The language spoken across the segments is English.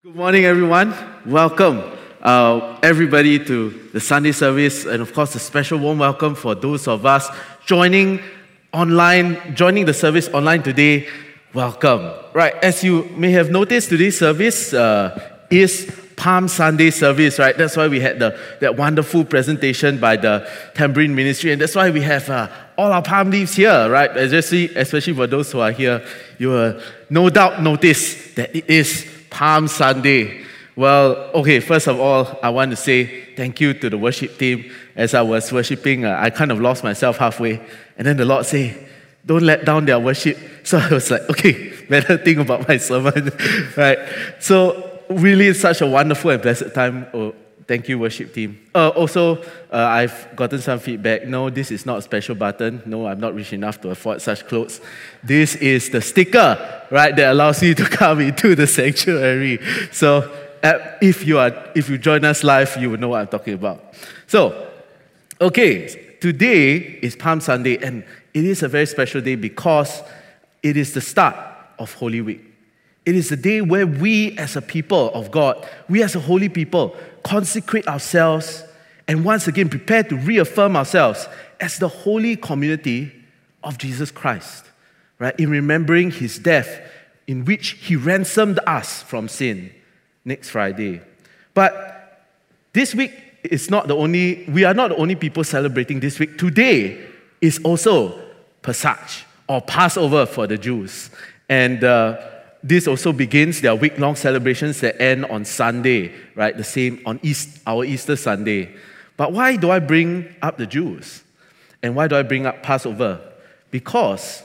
Good morning, everyone. Welcome, everybody, to the Sunday service, and of course, a special warm welcome for those of us joining the service online today. Welcome. Right, as you may have noticed, today's service is Palm Sunday service, right? That's why we had that wonderful presentation by the Tambourine Ministry, and that's why we have all our palm leaves here, right? Especially for those who are here, you will no doubt notice that it is Palm Sunday. Well, okay, first of all, I want to say thank you to the worship team. As I was worshiping, I kind of lost myself halfway, and then the Lord said, don't let down their worship. So I was like, okay, better think about my sermon, right? So really, it's such a wonderful and blessed time. Oh, thank you, worship team. Also, I've gotten some feedback. No, this is not a special button. No, I'm not rich enough to afford such clothes. This is the sticker, right, that allows you to come into the sanctuary. So if you join us live, you will know what I'm talking about. So, okay, today is Palm Sunday, and it is a very special day because it is the start of Holy Week. It is the day where we as a people of God, we as a holy people, consecrate ourselves and once again prepare to reaffirm ourselves as the holy community of Jesus Christ, right? In remembering His death in which He ransomed us from sin next Friday. But this week we are not the only people celebrating this week. Today is also Pesach, or Passover for the Jews. And this also begins their week-long celebrations that end on Sunday, right? The same on our Easter Sunday. But why do I bring up the Jews? And why do I bring up Passover? Because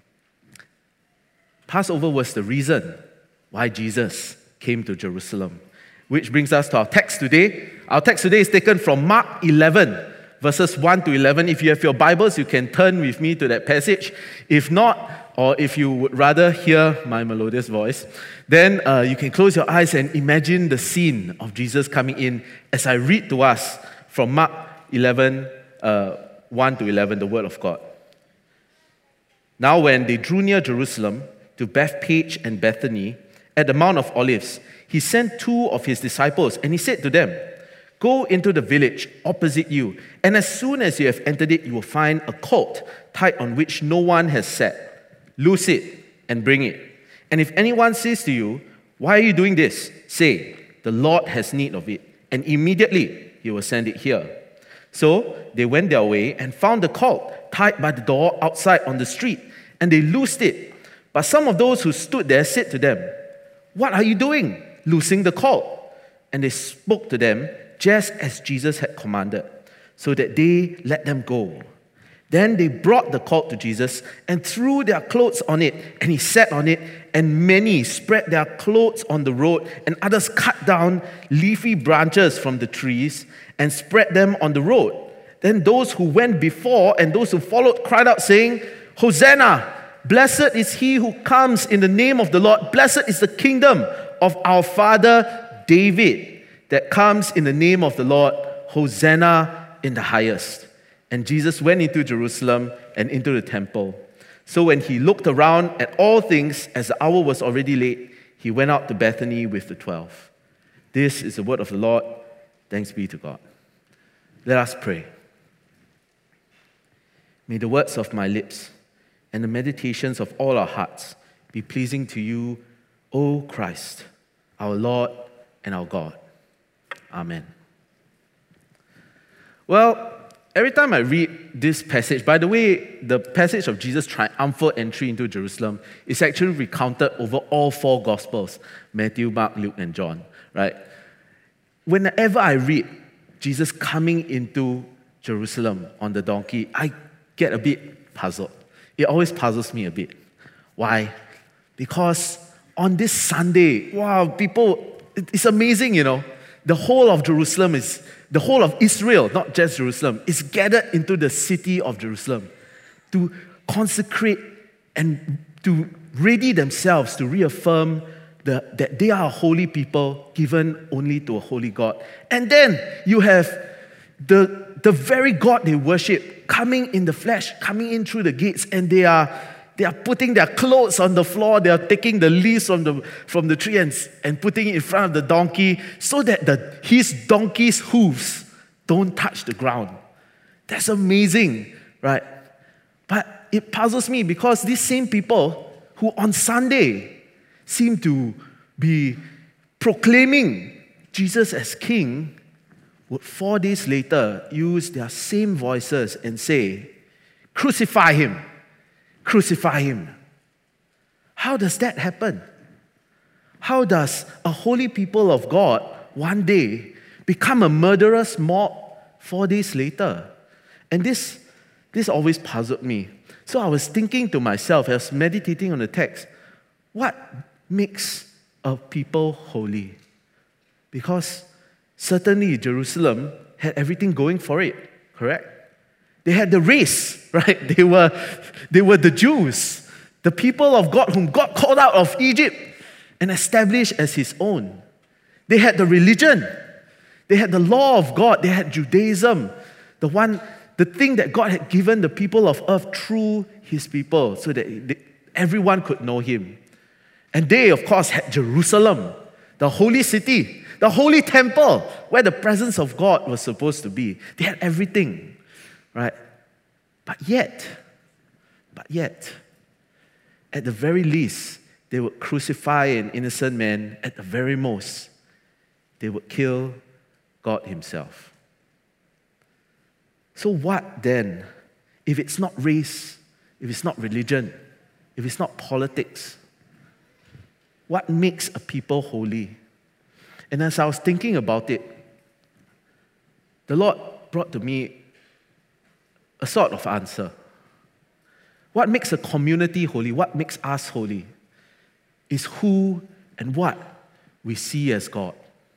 Passover was the reason why Jesus came to Jerusalem. Which brings us to our text today. Our text today is taken from Mark 11, verses 1 to 11. If you have your Bibles, you can turn with me to that passage. If not, or if you would rather hear my melodious voice, then you can close your eyes and imagine the scene of Jesus coming in as I read to us from Mark 11, 1 to 11, the Word of God. Now when they drew near Jerusalem to Bethpage and Bethany at the Mount of Olives, He sent two of His disciples, and He said to them, "Go into the village opposite you, and as soon as you have entered it, you will find a colt tied on which no one has sat. Loose it and bring it. And if anyone says to you, 'Why are you doing this?' say, 'The Lord has need of it,' and immediately He will send it here." So they went their way and found the colt tied by the door outside on the street, and they loosed it. But some of those who stood there said to them, "What are you doing, loosing the colt?" And they spoke to them just as Jesus had commanded, so that they let them go. Then they brought the colt to Jesus and threw their clothes on it, and He sat on it, and many spread their clothes on the road, and others cut down leafy branches from the trees and spread them on the road. Then those who went before and those who followed cried out, saying, "Hosanna! Blessed is He who comes in the name of the Lord. Blessed is the kingdom of our father David that comes in the name of the Lord. Hosanna in the highest." And Jesus went into Jerusalem and into the temple. So when He looked around at all things, as the hour was already late, He went out to Bethany with the 12. This is the word of the Lord. Thanks be to God. Let us pray. May the words of my lips and the meditations of all our hearts be pleasing to You, O Christ, our Lord and our God. Amen. Well, every time I read this passage, by the way, the passage of Jesus' triumphal entry into Jerusalem is actually recounted over all four Gospels, Matthew, Mark, Luke, and John, right? Whenever I read Jesus coming into Jerusalem on the donkey, I get a bit puzzled. It always puzzles me a bit. Why? Because on this Sunday, wow, it's amazing, the whole of Jerusalem the whole of Israel, not just Jerusalem, is gathered into the city of Jerusalem to consecrate and to ready themselves to reaffirm that they are a holy people given only to a holy God. And then you have the very God they worship coming in the flesh, coming in through the gates, and they are They are putting their clothes on the floor. They are taking the leaves from the tree and putting it in front of the donkey so that his donkey's hooves don't touch the ground. That's amazing, right? But it puzzles me because these same people who on Sunday seem to be proclaiming Jesus as king would 4 days later use their same voices and say, "Crucify him, crucify him." How does that happen? How does a holy people of God one day become a murderous mob 4 days later? And this always puzzled me. So I was thinking to myself, I was meditating on the text, what makes a people holy? Because certainly Jerusalem had everything going for it, correct? They had the race, right? They were the Jews, the people of God whom God called out of Egypt and established as his own. They had the religion. They had the law of God. They had Judaism, the thing that God had given the people of earth through his people so that everyone could know him. And they, of course, had Jerusalem, the holy city, the holy temple where the presence of God was supposed to be. They had everything, right? But yet, at the very least, they would crucify an innocent man. At the very most, they would kill God himself. So what then, if it's not race, if it's not religion, if it's not politics? What makes a people holy? And as I was thinking about it, the Lord brought to me a sort of answer. What makes a community holy, what makes us holy, is who and what we see as God.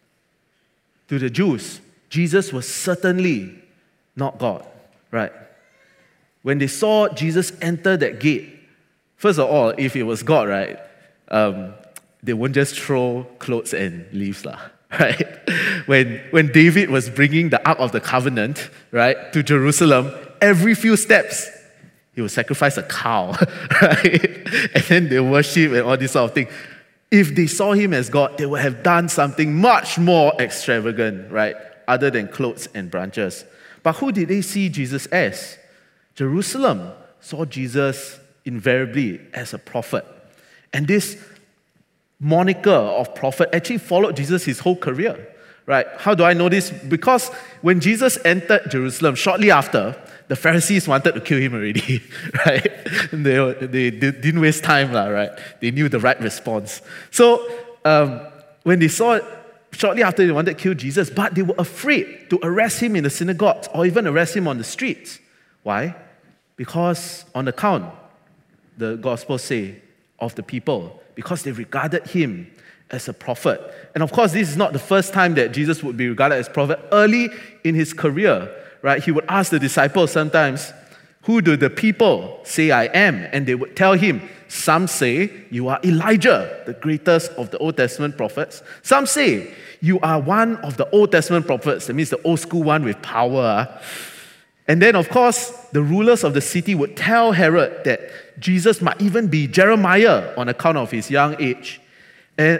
To the Jews, Jesus was certainly not God, right? When they saw Jesus enter that gate, first of all, if it was God, right, they wouldn't just throw clothes and leaves, right? When David was bringing the Ark of the Covenant, right, to Jerusalem, every few steps, he would sacrifice a cow, right? And then they worship and all this sort of thing. If they saw him as God, they would have done something much more extravagant, right? Other than clothes and branches. But who did they see Jesus as? Jerusalem saw Jesus invariably as a prophet. And this moniker of prophet actually followed Jesus his whole career, right? How do I know this? Because when Jesus entered Jerusalem, shortly after, the Pharisees wanted to kill him already, right? They didn't waste time, right? They knew the right response. So when they saw it, shortly after they wanted to kill Jesus, but they were afraid to arrest him in the synagogues or even arrest him on the streets. Why? Because on account, the Gospels say, of the people, because they regarded him as a prophet. And of course, this is not the first time that Jesus would be regarded as prophet. Early in his career, right, he would ask the disciples sometimes, "Who do the people say I am?" And they would tell him, "Some say you are Elijah, the greatest of the Old Testament prophets. Some say you are one of the Old Testament prophets," that means the old school one with power. And then, of course, the rulers of the city would tell Herod that Jesus might even be Jeremiah on account of his young age. And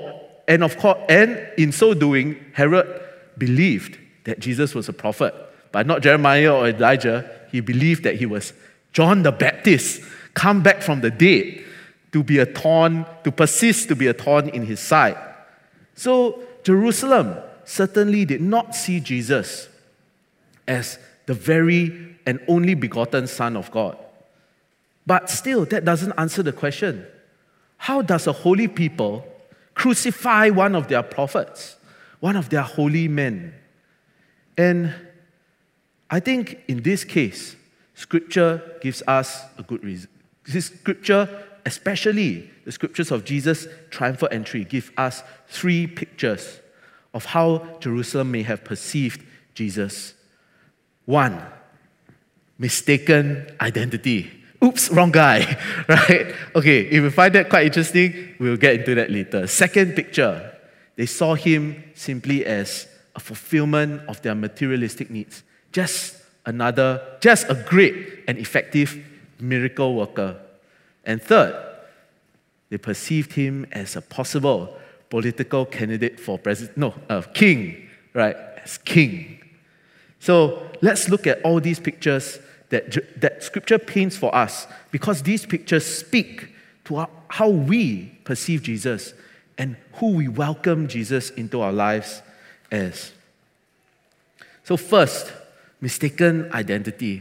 in so doing, Herod believed that Jesus was a prophet. But not Jeremiah or Elijah. He believed that he was John the Baptist, come back from the dead to persist to be a thorn in his side. So Jerusalem certainly did not see Jesus as the very and only begotten Son of God. But still, that doesn't answer the question. How does a holy people crucify one of their prophets, one of their holy men? And I think in this case, Scripture gives us a good reason. This Scripture, especially the Scriptures of Jesus' triumphal entry, give us 3 pictures of how Jerusalem may have perceived Jesus. 1, mistaken identity. Oops, wrong guy, right? Okay, if you find that quite interesting, we'll get into that later. Second picture, they saw him simply as a fulfillment of their materialistic needs. Just a great and effective miracle worker. And third, they perceived him as a possible political candidate for king, right? As king. So let's look at all these pictures that Scripture paints for us, because these pictures speak to how we perceive Jesus and who we welcome Jesus into our lives as. So first, mistaken identity.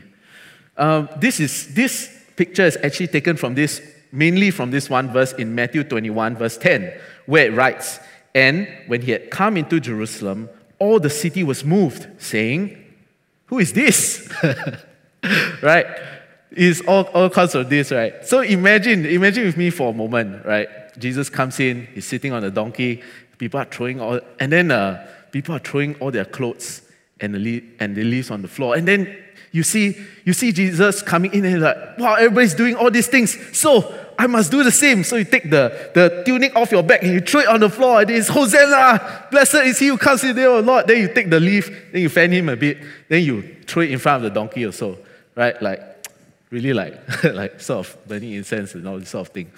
This picture is actually taken mainly from this one verse in Matthew 21, verse 10, where it writes, "And when he had come into Jerusalem, all the city was moved, saying, 'Who is this?'" Right? It's all kinds of this, right? So imagine with me for a moment, right? Jesus comes in, he's sitting on a donkey, people are throwing all their clothes and the leaves on the floor. And then you see Jesus coming in and you're like, wow, everybody's doing all these things, so I must do the same. So you take the tunic off your back and you throw it on the floor, and it's Hosanna, blessed is he who comes in the name of the Lord. Then you take the leaf, then you fan him a bit, then you throw it in front of the donkey also, right? Like, really like sort of burning incense and all this sort of thing.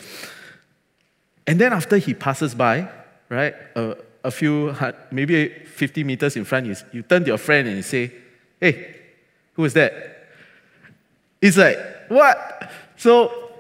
And then after he passes by, right, a few, maybe 50 meters in front, you turn to your friend and you say, "Hey, who is that?" It's like, what? So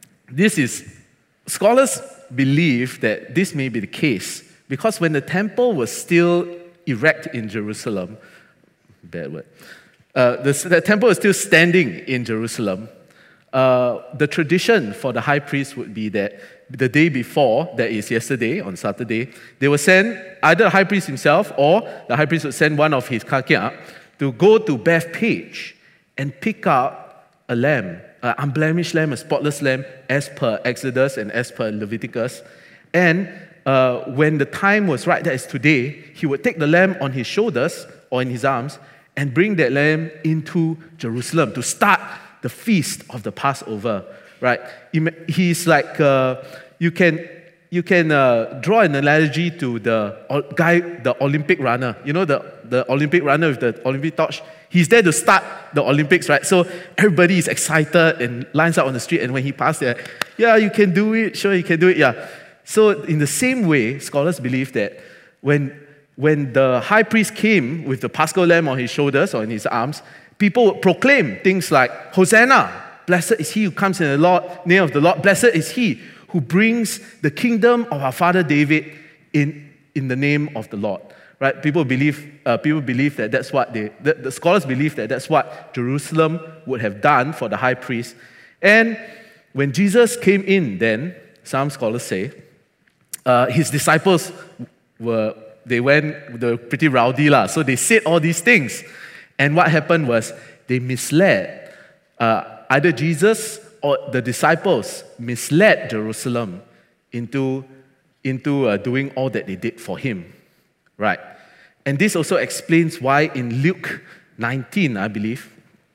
scholars believe that this may be the case because when the temple was still erect in Jerusalem, bad word, the temple was still standing in Jerusalem, the tradition for the high priest would be that the day before, that is yesterday, on Saturday, they would send either the high priest himself or the high priest would send one of his kakia to go to Bethpage and pick out a lamb, an unblemished lamb, a spotless lamb, as per Exodus and as per Leviticus. And when the time was right, that is today, he would take the lamb on his shoulders or in his arms and bring that lamb into Jerusalem to start the feast of the Passover, right? He's like, you can draw an analogy to the Olympic runner. You know the Olympic runner with the Olympic torch? He's there to start the Olympics, right? So everybody is excited and lines up on the street, and when he passes there, yeah, you can do it, sure, you can do it, yeah. So in the same way, scholars believe that when the high priest came with the Paschal lamb on his shoulders or in his arms, people would proclaim things like, "Hosanna, blessed is he who comes in the name of the Lord, blessed is he who brings the kingdom of our father David in the name of the Lord." Right? People believe that that's what the scholars believe that that's what Jerusalem would have done for the high priest. And when Jesus came in, then some scholars say his disciples were pretty rowdy lah. So they said all these things, and what happened was they misled either Jesus or the disciples misled Jerusalem into doing all that they did for him, right? And this also explains why in Luke 19, I believe,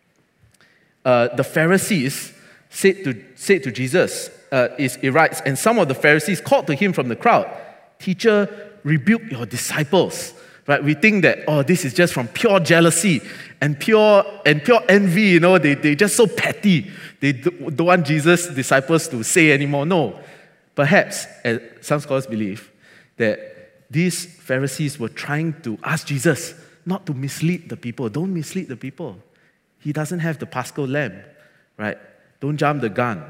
the Pharisees said to Jesus, it writes, "And some of the Pharisees called to him from the crowd, 'Teacher, rebuke your disciples.'" Right? We think that, oh, this is just from pure jealousy and pure envy, you know, they just so petty. They don't want Jesus' disciples to say anymore. No. Perhaps, as some scholars believe, that these Pharisees were trying to ask Jesus not to mislead the people. Don't mislead the people. He doesn't have the Paschal lamb, right? Don't jump the gun.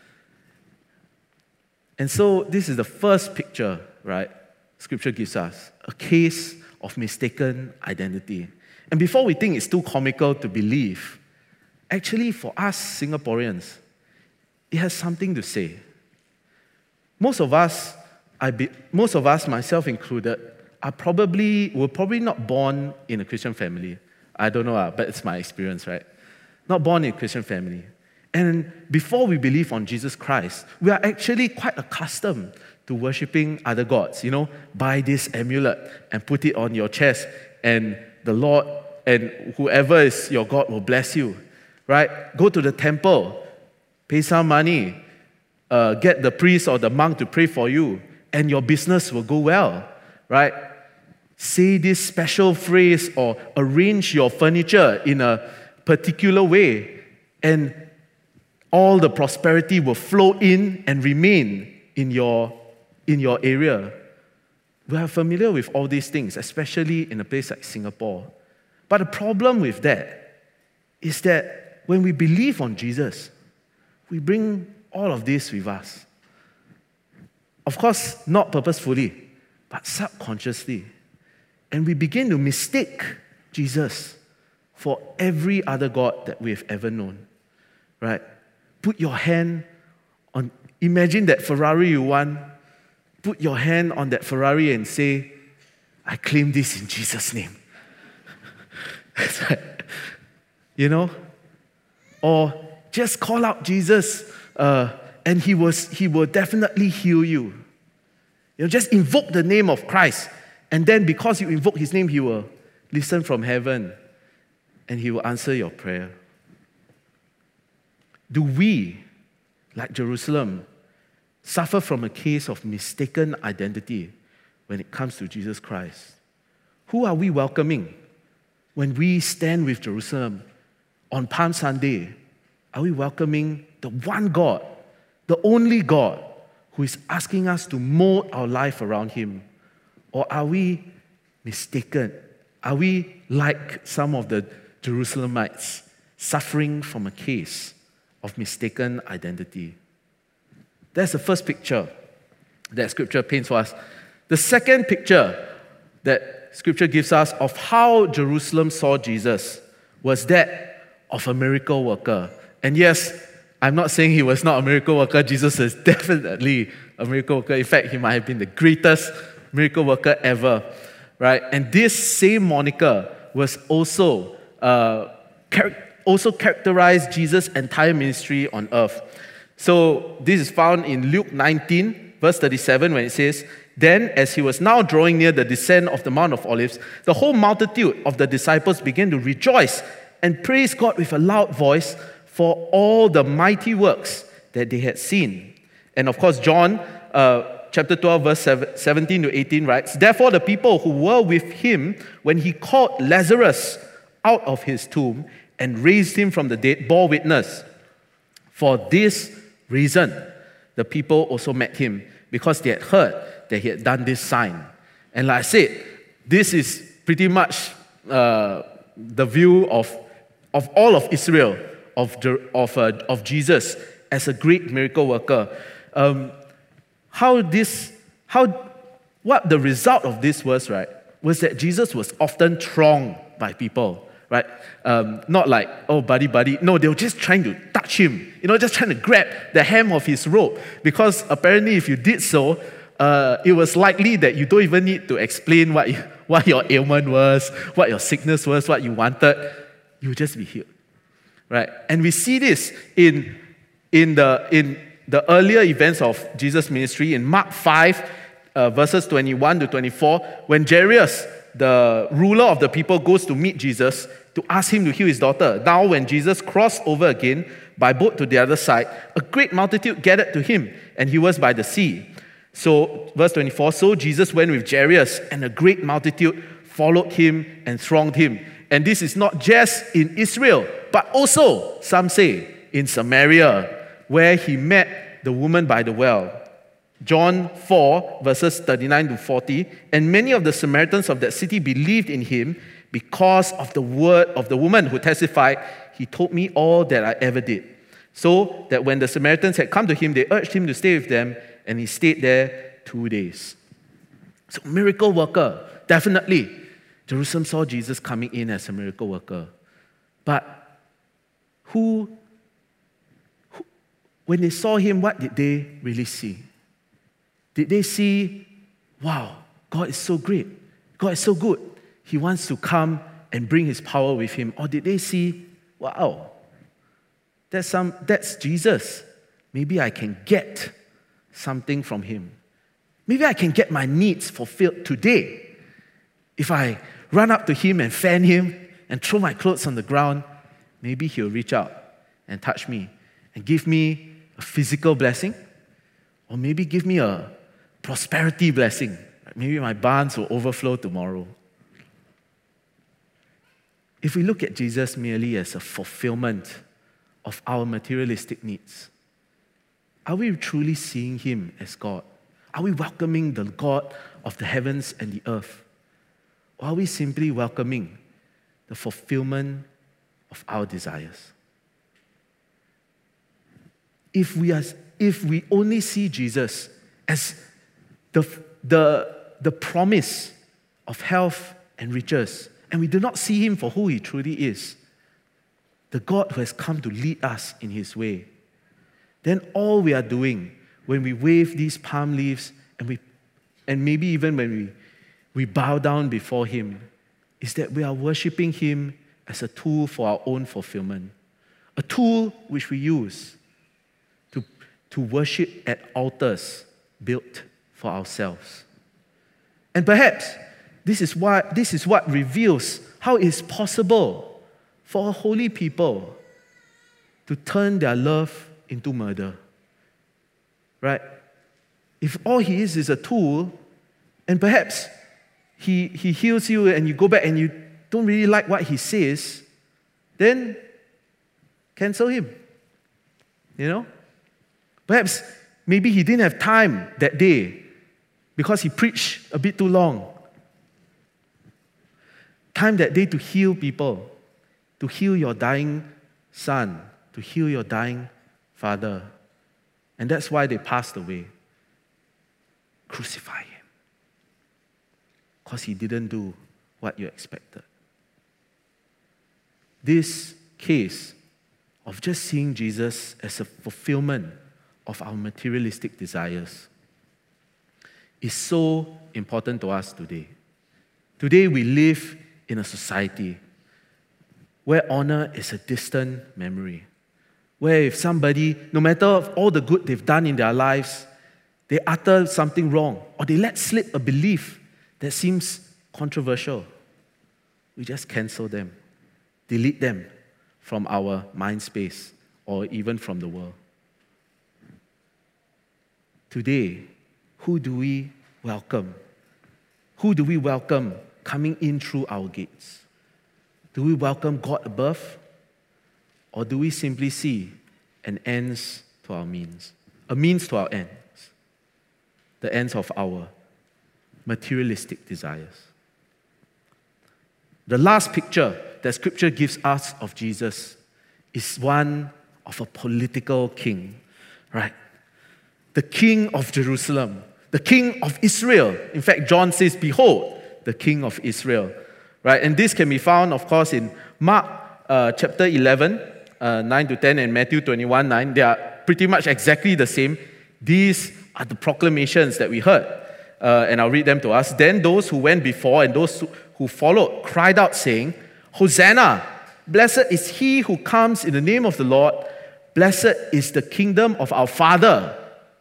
And so this is the first picture, right, Scripture gives us, a case of mistaken identity. And before we think it's too comical to believe, actually for us Singaporeans, it has something to say. Most of us, myself included, were probably not born in a Christian family. I don't know, but it's my experience, right? Not born in a Christian family. And before we believe on Jesus Christ, we are actually quite accustomed to worshipping other gods. You know, buy this amulet and put it on your chest, and the Lord and whoever is your God will bless you, right? Go to the temple, pay some money, get the priest or the monk to pray for you, and your business will go well, right? Say this special phrase or arrange your furniture in a particular way, and All the prosperity will flow in and remain in your area. We are familiar with all these things, especially in a place like Singapore. But the problem with that is that when we believe on Jesus, we bring all of this with us. Of course, not purposefully, but subconsciously. And we begin to mistake Jesus for every other God that we've ever known. Right? Put your hand on, imagine that Ferrari you want. Put your hand on that Ferrari and say, I claim this in Jesus' name. That's right. You know? Or just call out Jesus and he will definitely heal you. You know, just invoke the name of Christ. And then because you invoke his name, he will listen from heaven and he will answer your prayer. Do we, like Jerusalem, suffer from a case of mistaken identity when it comes to Jesus Christ? Who are we welcoming when we stand with Jerusalem on Palm Sunday? Are we welcoming the one God, the only God, who is asking us to mold our life around him? Or are we mistaken? Are we like some of the Jerusalemites, suffering from a case of mistaken identity? That's the first picture that Scripture paints for us. The second picture that Scripture gives us of how Jerusalem saw Jesus was that of a miracle worker. And yes, I'm not saying he was not a miracle worker. Jesus is definitely a miracle worker. In fact, he might have been the greatest miracle worker ever, right? And this same moniker was also characterized Jesus' entire ministry on earth. So this is found in Luke 19, verse 37, when it says, Then, as he was now drawing near the descent of the Mount of Olives, the whole multitude of the disciples began to rejoice and praise God with a loud voice for all the mighty works that they had seen. And of course, John chapter 12, verse 17 to 18 writes, Therefore the people who were with him when he called Lazarus out of his tomb and raised him from the dead bore witness. For this reason, the people also met him, because they had heard that he had done this sign. And like I said, this is pretty much the view of all of Israel, of Jesus as a great miracle worker. What the result of this was, right, was that Jesus was often thronged by people, right? Not like, oh, buddy. No, they were just trying to touch him, just trying to grab the hem of his robe. Because apparently if you did so, it was likely that you don't even need to explain what your ailment was, what your sickness was, what you wanted. You would just be healed, right? And we see this in the earlier events of Jesus' ministry in Mark 5, verses 21 to 24, when Jairus, the ruler of the people, goes to meet Jesus to ask him to heal his daughter. Now, when Jesus crossed over again by boat to the other side, a great multitude gathered to him, and he was by the sea. So, verse 24, so Jesus went with Jairus, and a great multitude followed him and thronged him. And this is not just in Israel, but also, some say, in Samaria, where he met the woman by the well. John 4, verses 39 to 40, and many of the Samaritans of that city believed in him because of the word of the woman who testified, he told me all that I ever did. So that when the Samaritans had come to him, they urged him to stay with them, and he stayed there 2 days. So miracle worker, definitely. Jerusalem saw Jesus coming in as a miracle worker. But when they saw him, what did they really see? Did they see, wow, God is so great, God is so good, he wants to come and bring his power with him? Or did they see, wow, that's Jesus. Maybe I can get something from him. Maybe I can get my needs fulfilled today. If I run up to him and fan him and throw my clothes on the ground, maybe he'll reach out and touch me and give me a physical blessing, or maybe give me a prosperity blessing. Maybe my barns will overflow tomorrow. If we look at Jesus merely as a fulfillment of our materialistic needs? Are we truly seeing Him as God? Are we welcoming the God of the heavens and the earth? Or are we simply welcoming the fulfillment of our desires? If we only see Jesus as the promise of health and riches, and we do not see Him for who He truly is, the God who has come to lead us in His way, then all we are doing when we wave these palm leaves and maybe even when we bow down before Him is that we are worshiping Him as a tool for our own fulfillment, a tool which we use to worship at altars built for ourselves. And perhaps this is what reveals how it is possible for a holy people to turn their love into murder. Right? If all He is a tool, and perhaps He heals you and you go back and you don't really like what He says, then cancel Him. You know? Perhaps maybe He didn't have time that day because He preached a bit too long. Time that day to heal people, to heal your dying son, to heal your dying father. And that's why they passed away. Crucify Him. Because He didn't do what you expected. This case of just seeing Jesus as a fulfillment of our materialistic desires is so important to us today. Today we live in a society where honor is a distant memory. Where if somebody, no matter all the good they've done in their lives, they utter something wrong or they let slip a belief that seems controversial, we just cancel them, delete them from our mind space or even from the world. Today, who do we welcome? Who do we welcome coming in through our gates? Do we welcome God above? Or do we simply see an ends to our means? A means to our ends. The ends of our materialistic desires. The last picture that Scripture gives us of Jesus is one of a political king, right? The King of Jerusalem, the King of Israel. In fact, John says, "Behold, the King of Israel." Right? And this can be found, of course, in Mark chapter 11, 9 to 10, and Matthew 21, 9. They are pretty much exactly the same. These are the proclamations that we heard. And I'll read them to us. Then those who went before and those who followed cried out, saying, "Hosanna! Blessed is He who comes in the name of the Lord. Blessed is the kingdom of our father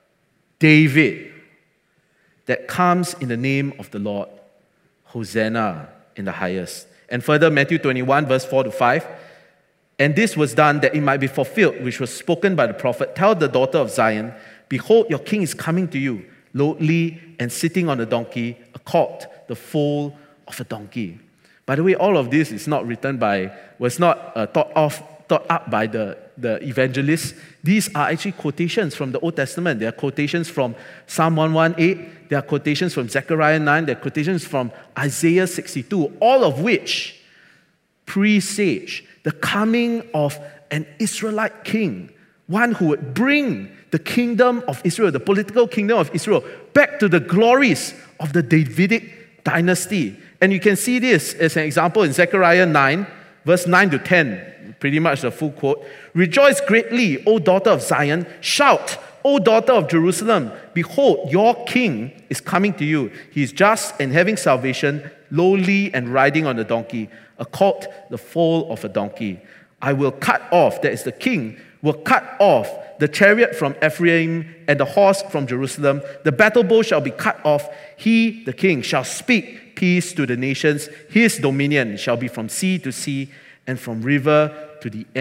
David that comes in the name of the Lord. Hosanna in the highest." And further, Matthew 21, verse 4 to 5. And this was done that it might be fulfilled, which was spoken by the prophet. Tell the daughter of Zion, behold, your king is coming to you, lowly and sitting on a donkey, a colt, the foal of a donkey. By the way, all of this is not was not thought up by the evangelists. These are actually quotations from the Old Testament. They are quotations from Psalm 118. They are quotations from Zechariah 9. They are quotations from Isaiah 62, all of which presage the coming of an Israelite king, one who would bring the kingdom of Israel, the political kingdom of Israel, back to the glories of the Davidic dynasty. And you can see this as an example in Zechariah 9, verse 9 to 10, pretty much the full quote. Rejoice greatly, O daughter of Zion. Shout, O daughter of Jerusalem. Behold, your king is coming to you. He is just and having salvation, lowly and riding on a donkey, a colt, the foal of a donkey. I will cut off, that is the king, will cut off the chariot from Ephraim and the horse from Jerusalem. The battle bow shall be cut off. He, the king, shall speak peace to the nations. His dominion shall be from sea to sea and from the river to the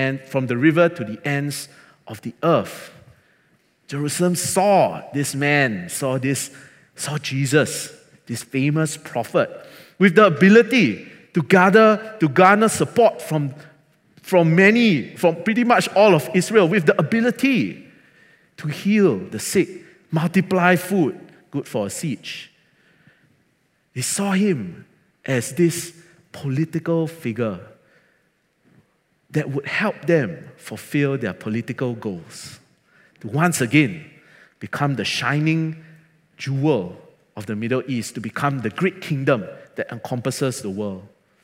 ends of the earth. Jerusalem saw this man, saw Jesus, this famous prophet, with the ability to garner support from from pretty much all of Israel, with the ability to heal the sick, multiply food, good for a siege. They saw him as this political figure that would help them fulfill their political goals, to once again become the shining jewel of the Middle East, to become the great kingdom that encompasses the world.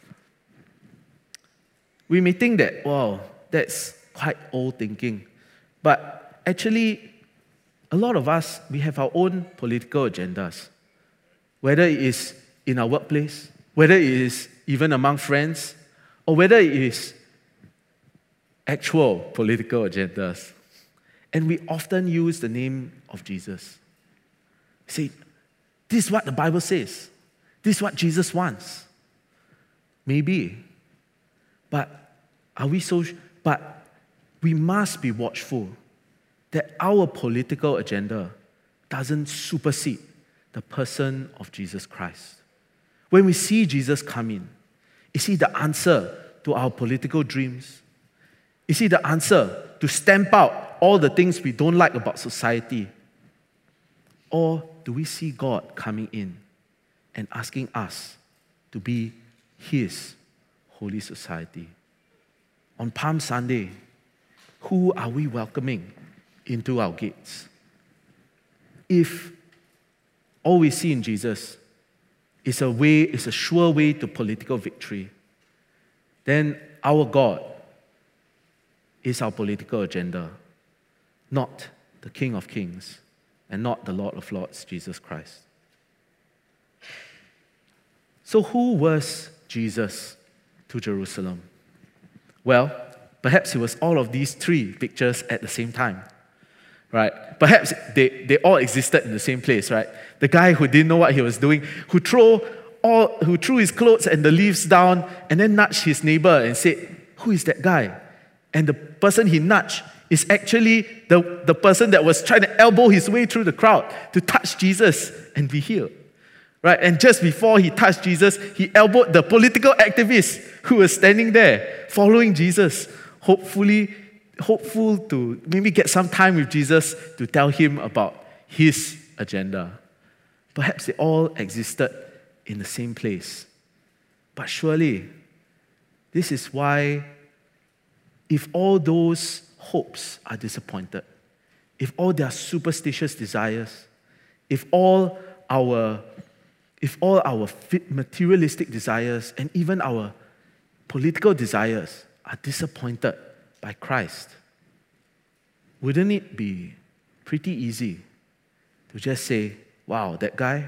We may think that, wow, that's quite old thinking. But actually, a lot of us, we have our own political agendas. Whether it is in our workplace, whether it is even among friends, or whether it is actual political agendas. And we often use the name of Jesus. Say, this is what the Bible says. This is what Jesus wants. Maybe. But we must be watchful that our political agenda doesn't supersede the person of Jesus Christ. When we see Jesus come in, is he the answer to our political dreams? Is he the answer to stamp out all the things we don't like about society? Or do we see God coming in and asking us to be his holy society? On Palm Sunday, who are we welcoming into our gates? If all we see in Jesus is a sure way to political victory, then our God is our political agenda, not the King of Kings and not the Lord of Lords, Jesus Christ. So who was Jesus to Jerusalem? Well, perhaps he was all of these three pictures at the same time, right? Perhaps they all existed in the same place, right? The guy who didn't know what he was doing, who threw his clothes and the leaves down and then nudged his neighbor and said, "Who is that guy?" And the person he nudged is actually the person that was trying to elbow his way through the crowd to touch Jesus and be healed. Right? And just before he touched Jesus, he elbowed the political activist who was standing there following Jesus, hopeful to maybe get some time with Jesus to tell him about his agenda. Perhaps they all existed in the same place. But surely, this is why, if all those hopes are disappointed, if all their superstitious desires, if all our materialistic desires and even our political desires are disappointed by Christ, wouldn't it be pretty easy to just say, wow, that guy,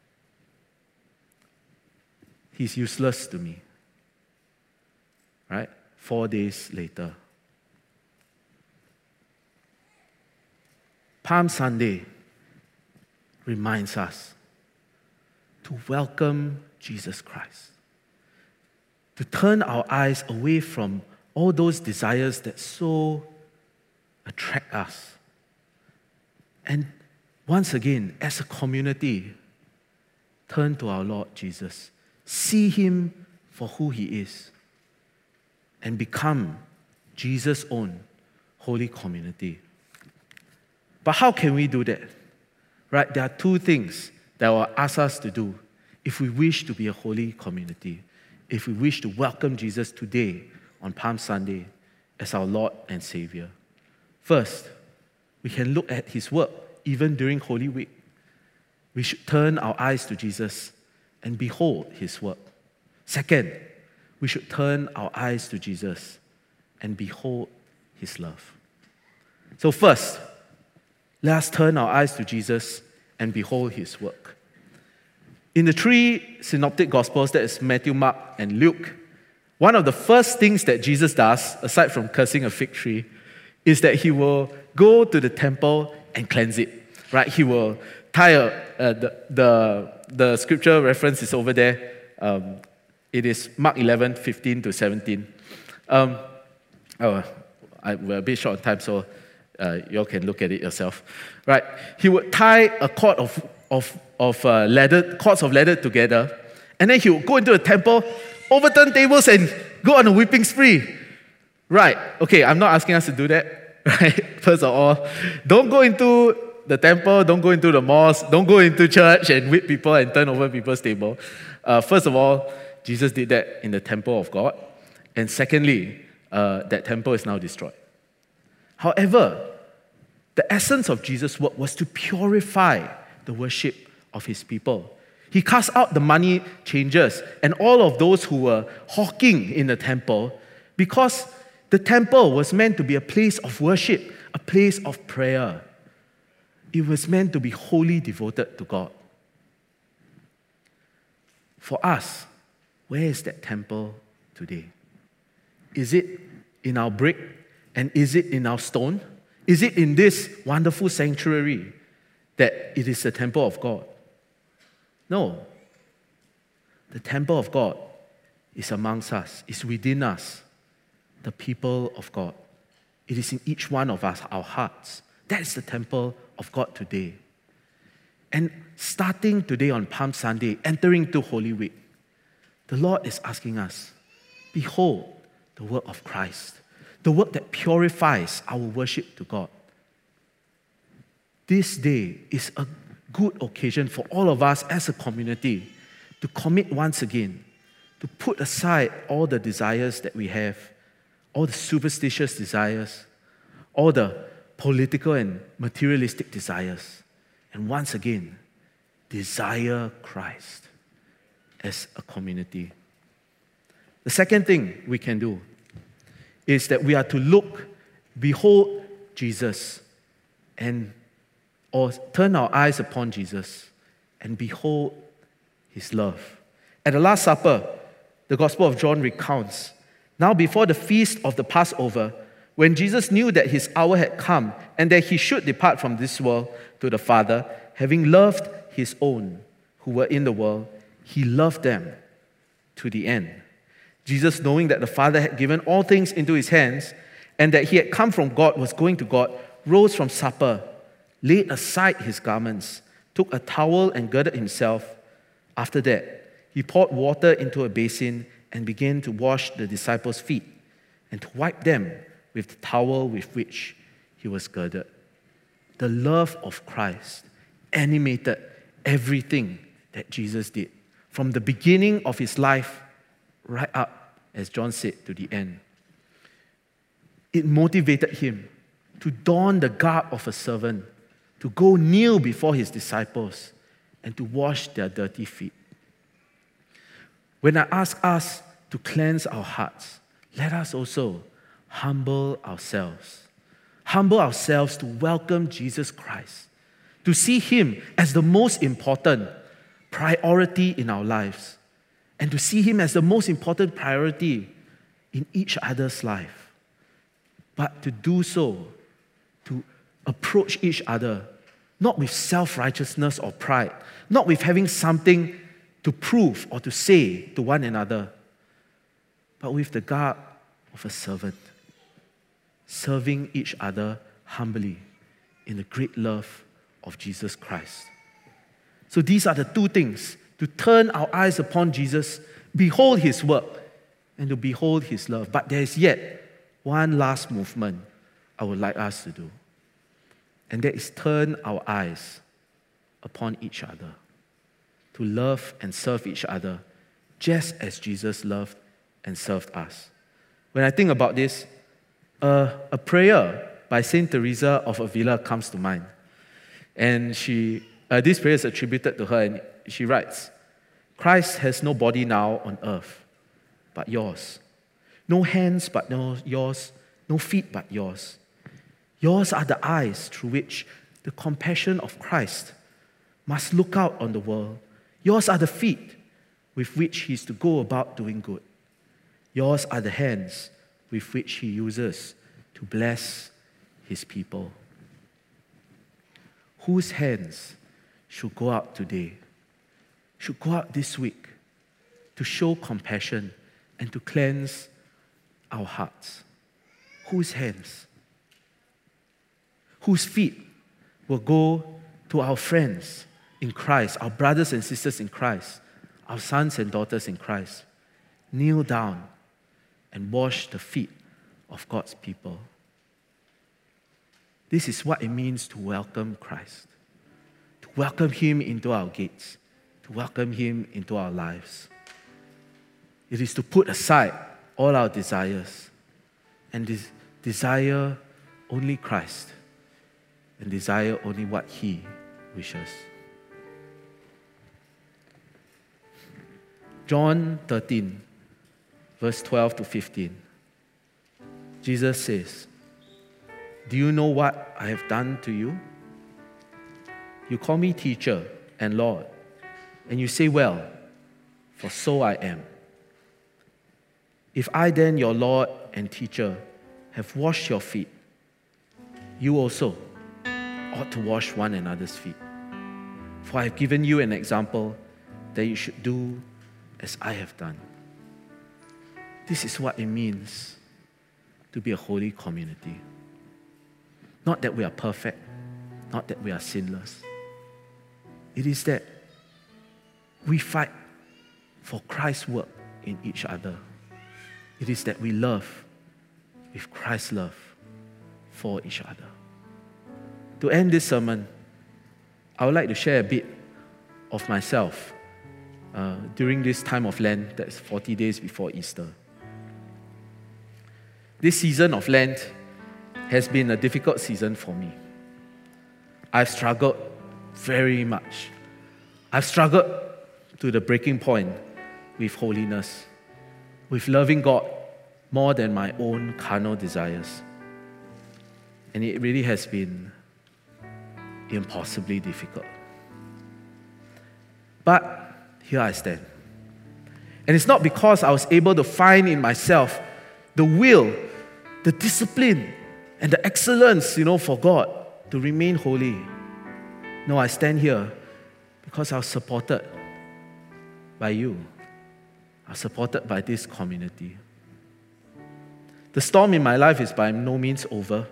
he's useless to me, right? 4 days later. Palm Sunday reminds us to welcome Jesus Christ, to turn our eyes away from all those desires that so attract us. And once again, as a community, turn to our Lord Jesus, see him for who he is, and become Jesus' own holy community. But how can we do that? Right? There are two things that will ask us to do if we wish to be a holy community, if we wish to welcome Jesus today on Palm Sunday as our Lord and Savior. First, we can look at his work even during Holy Week. We should turn our eyes to Jesus and behold his work. Second, we should turn our eyes to Jesus and behold his love. So first, let us turn our eyes to Jesus and behold his work. In the three synoptic gospels, that is Matthew, Mark, and Luke, one of the first things that Jesus does, aside from cursing a fig tree, is that he will go to the temple and cleanse it. Right? He will tie the scripture reference is over there. It is Mark 11, 15 to 17. We're a bit short on time, so you all can look at it yourself. Right? He would tie a cord of cords of leather together, and then he would go into the temple, overturn tables, and go on a whipping spree. Right, okay, I'm not asking us to do that, right? First of all, don't go into the temple, don't go into the mosque, don't go into church and whip people and turn over people's table. First of all, Jesus did that in the temple of God. And secondly, that temple is now destroyed. However, the essence of Jesus' work was to purify the worship of his people. He cast out the money changers and all of those who were hawking in the temple, because the temple was meant to be a place of worship, a place of prayer. It was meant to be wholly devoted to God. For us, where is that temple today? Is it in our brick? And is it in our stone? Is it in this wonderful sanctuary that it is the temple of God? No. The temple of God is amongst us, is within us, the people of God. It is in each one of us, our hearts. That is the temple of God today. And starting today on Palm Sunday, entering to Holy Week, the Lord is asking us, behold the work of Christ, the work that purifies our worship to God. This day is a good occasion for all of us as a community to commit once again, to put aside all the desires that we have, all the superstitious desires, all the political and materialistic desires, and once again, desire Christ as a community. The second thing we can do is that we are to behold Jesus, or turn our eyes upon Jesus and behold his love. At the Last Supper, the Gospel of John recounts, now before the feast of the Passover, when Jesus knew that his hour had come and that he should depart from this world to the Father, having loved his own who were in the world, he loved them to the end. Jesus, knowing that the Father had given all things into his hands and that he had come from God, was going to God, rose from supper, laid aside his garments, took a towel and girded himself. After that, he poured water into a basin and began to wash the disciples' feet and to wipe them with the towel with which he was girded. The love of Christ animated everything that Jesus did, from the beginning of his life right up, as John said, to the end. It motivated him to don the garb of a servant, to go kneel before his disciples and to wash their dirty feet. When I ask us to cleanse our hearts, let us also humble ourselves. Humble ourselves to welcome Jesus Christ, to see him as the most important priority in our lives, and to see him as the most important priority in each other's life. But to do so, to approach each other, not with self-righteousness or pride, not with having something to prove or to say to one another, but with the garb of a servant, serving each other humbly in the great love of Jesus Christ. So these are the two things: to turn our eyes upon Jesus, behold his work, and to behold his love. But there is yet one last movement I would like us to do, and that is turn our eyes upon each other, to love and serve each other just as Jesus loved and served us. When I think about this, a prayer by Saint Teresa of Avila comes to mind. And this prayer is attributed to her, and she writes, Christ has no body now on earth, but yours. No hands but yours, no feet but yours. Yours are the eyes through which the compassion of Christ must look out on the world. Yours are the feet with which he is to go about doing good. Yours are the hands with which he uses to bless his people. Whose hands should go out today, should go out this week to show compassion and to cleanse our hearts? Whose hands? Whose feet will go to our friends in Christ, our brothers and sisters in Christ, our sons and daughters in Christ, kneel down and wash the feet of God's people. This is what it means to welcome Christ, to welcome Him into our gates, to welcome Him into our lives. It is to put aside all our desires and desire only Christ and desire only what He wishes. John 13, verse 12 to 15. Jesus says, "Do you know what I have done to you? You call me teacher and Lord, and you say, well, for so I am. If I then, your Lord and teacher, have washed your feet, you also ought to wash one another's feet. For I have given you an example that you should do as I have done." This is what it means to be a holy community. Not that we are perfect, not that we are sinless. It is that we fight for Christ's work in each other. It is that we love with Christ's love for each other. To end this sermon, I would like to share a bit of myself during this time of Lent, that's 40 days before Easter. This season of Lent has been a difficult season for me. I've struggled very much. I've struggled to the breaking point with holiness, with loving God more than my own carnal desires. And it really has been impossibly difficult. But here I stand. And it's not because I was able to find in myself the will, the discipline, and the excellence, for God to remain holy. No, I stand here because I was supported by you. I was supported by this community. The storm in my life is by no means over,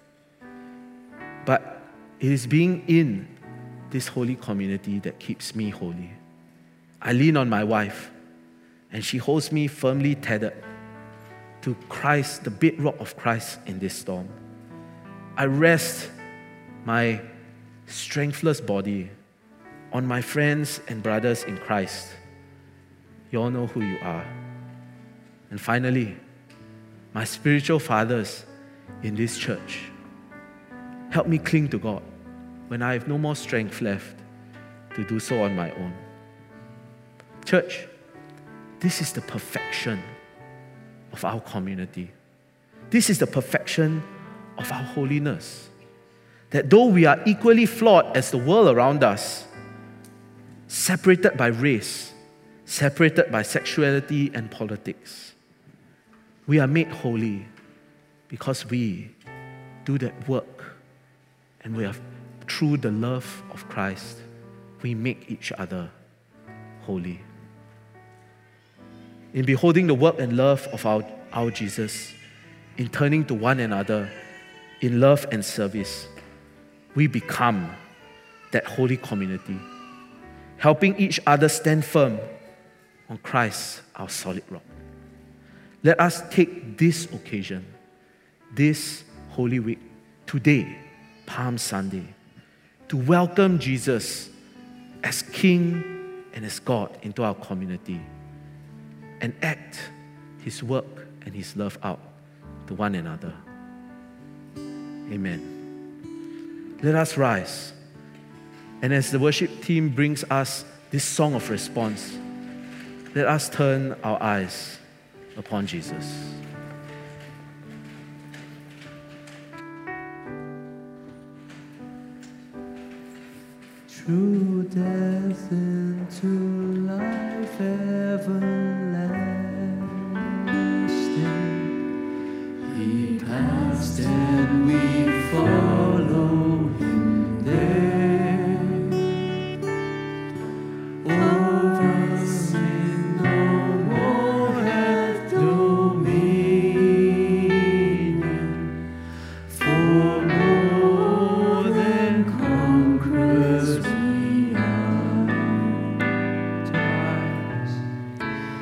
but it is being in this holy community that keeps me holy. I lean on my wife, and she holds me firmly tethered to Christ, the bedrock of Christ in this storm. I rest my strengthless body on my friends and brothers in Christ. You all know who you are. And finally, my spiritual fathers in this church. Help me cling to God when I have no more strength left to do so on my own. Church, this is the perfection of our community. This is the perfection of our holiness. That though we are equally flawed as the world around us, separated by race, separated by sexuality and politics, we are made holy because we do that work, and we have, through the love of Christ, we make each other holy. In beholding the work and love of our Jesus, in turning to one another in love and service, we become that holy community, helping each other stand firm on Christ, our solid rock. Let us take this occasion, this Holy Week, today, Palm Sunday, to welcome Jesus as King and as God into our community and act His work and His love out to one another. Amen. Let us rise. And as the worship team brings us this song of response, let us turn our eyes upon Jesus. Through death into life everlasting, He passed and we follow Him there. Over sin no more hath dominion, for more than conquerors we are.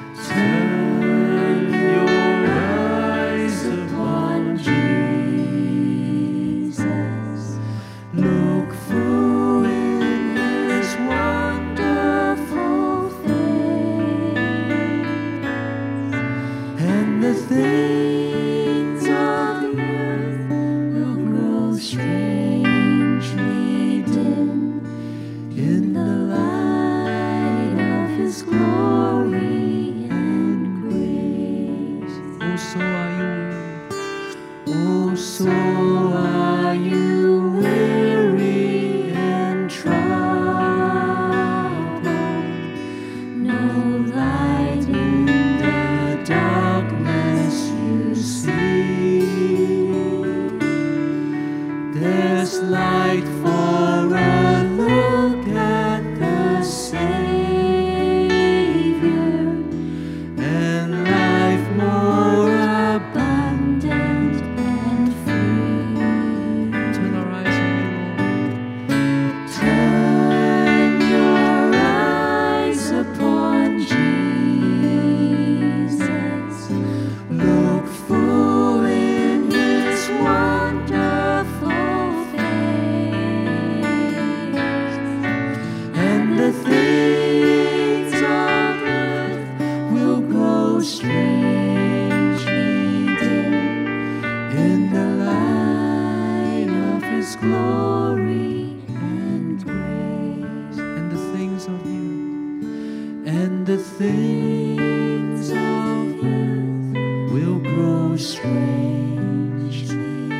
the things of earth will grow strangely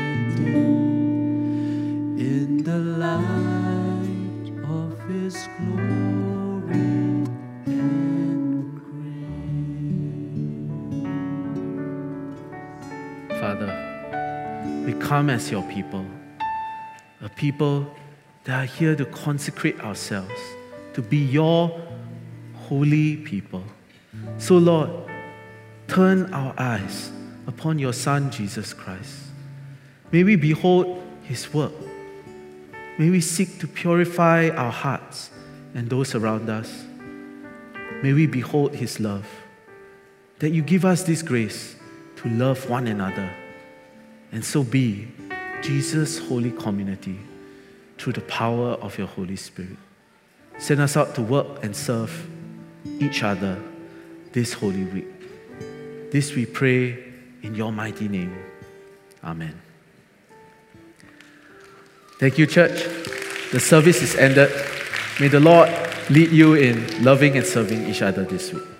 dim in the light of His glory and grace. Father, we come as your people, a people that are here to consecrate ourselves, to be your holy people. So Lord, turn our eyes upon your Son, Jesus Christ. May we behold His work. May we seek to purify our hearts and those around us. May we behold His love, that you give us this grace to love one another, and so be Jesus' holy community through the power of your Holy Spirit. Send us out to work and serve each other this Holy Week. This we pray in your mighty name. Amen. Thank you, church. The service is ended. May the Lord lead you in loving and serving each other this week.